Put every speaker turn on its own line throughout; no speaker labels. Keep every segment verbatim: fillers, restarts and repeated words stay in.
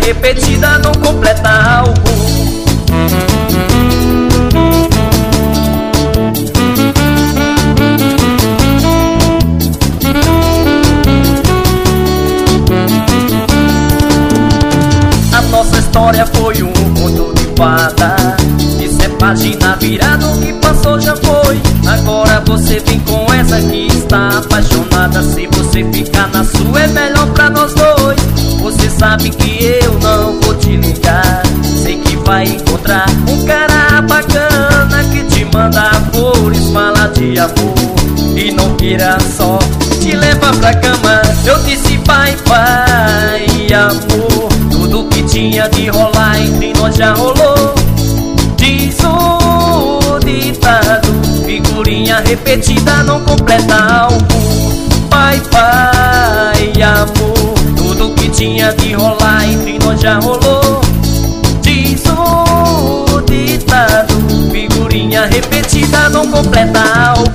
repetida não completa algo. A nossa história foi um conto de fada. Isso é página virada, o que passou já foi. Agora você vem com essa que está apaixonada. Se você ficar na sua é melhor pra nós dois. Você sabe que eu não vou te ligar. Sei que vai encontrar um cara bacana que te manda flores, fala de amor e não queira só te levar pra cama. Eu disse vai, vai, amor. Tudo que tinha de rolar entre nós já rolou. Diz o ditado, figurinha repetida não completa algo. Vai, vai, amor. Tudo que tinha de rolar entre nós já rolou. Diz o ditado, figurinha repetida não completa algo.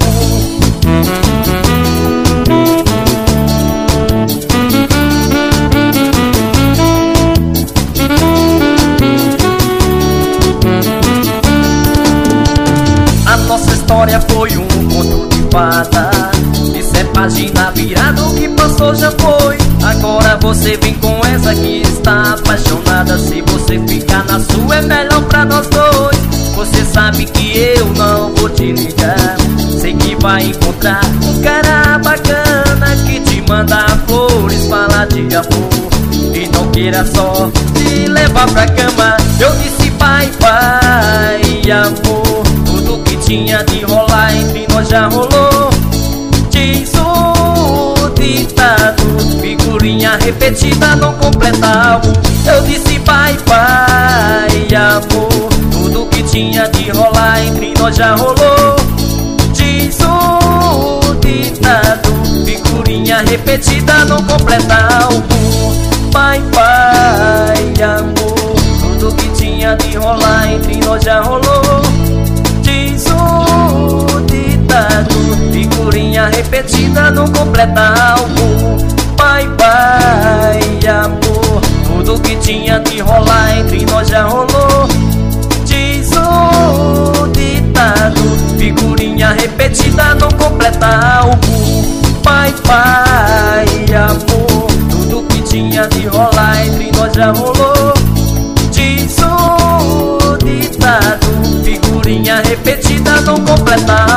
A nossa história foi um conto de fada. Isso é página virada, o que passou já foi. Agora você vem com essa que está apaixonada. Se você ficar na sua é melhor pra nós dois. Você sabe que eu não vou te ligar. Sei que vai encontrar um cara bacana que te manda flores, fala de amor e não queira só te levar pra cama. Eu disse vai, vai, amor. Tudo que tinha de rolar entre nós já rolou. Diz o ditado, figurinha repetida não completa algo. Eu disse vai, vai, amor. Tudo que tinha de rolar entre nós já rolou. Diz o ditado, figurinha repetida não completa algo. Vai, vai, amor. Tudo que tinha de rolar entre nós já rolou. Diz o ditado, figurinha repetida não completa algo. Vai, vai, amor. Tudo que tinha de rolar entre nós já rolou. Diz o ditado, figurinha repetida não completa algo. Vai, vai, amor. Tudo que tinha de rolar entre nós já rolou. Diz o ditado, figurinha repetida não completa